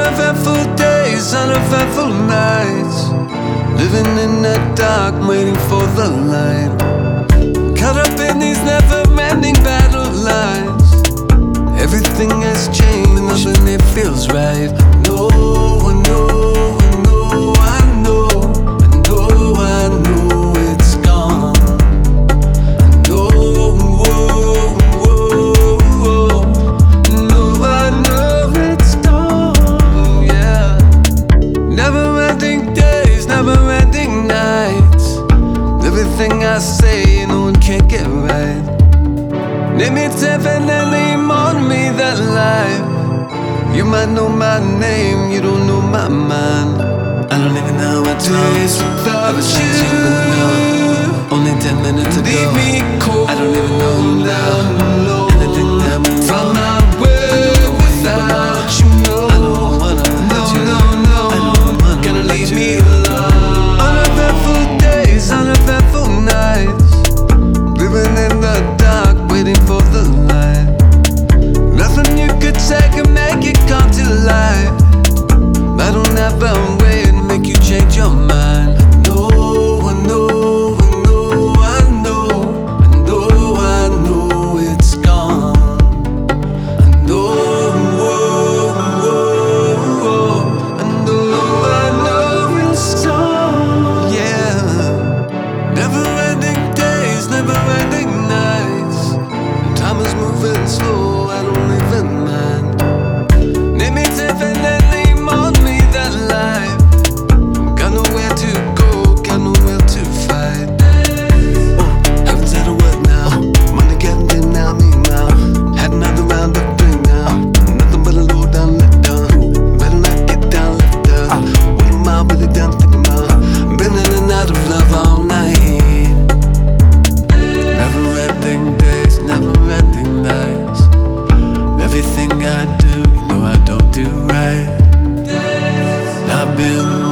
Uneventful days, uneventful nights, living in the dark, waiting for the light. Caught up in these never-ending battle lines. Everything has changed, nothing it feels right. No, I know, I know, I know, I know, I know it's gone. I know, whoa, whoa, whoa. No, I know it's gone, yeah. Never-ending days, never-ending nights. Everything I say, no one can get right. Name it definitely on me that life. You might know my name, you don't know my mind. I don't even know what days without you. Only 10 minutes ago, leave me cold. I don't even know you now. Anything that moves from my way without you. I don't wanna let you. No, gonna leave me alone. Uneventful days, uneventful nights, living in the dark, waiting for the light. Nothing you could say can make it come to life. I don't have a way to make you change your mind. No, I know, I know, I know, I know, I know it's gone. I know, whoa, whoa, whoa. I know it's gone. Yeah. Never-ending days, never-ending nights. Time is moving slow, I don't even mind. Name it definitely on me that life. Got nowhere to go, got nowhere to fight. Haven't said a word now. Money getting in now, me now. Had another round of drink now. Nothing but a low down, let down. Better not get down, left down. What am I really down thinking about? Been in and out of love all night. Never-ending days, never-ending nights. Everything I do, you know I don't do right. I've been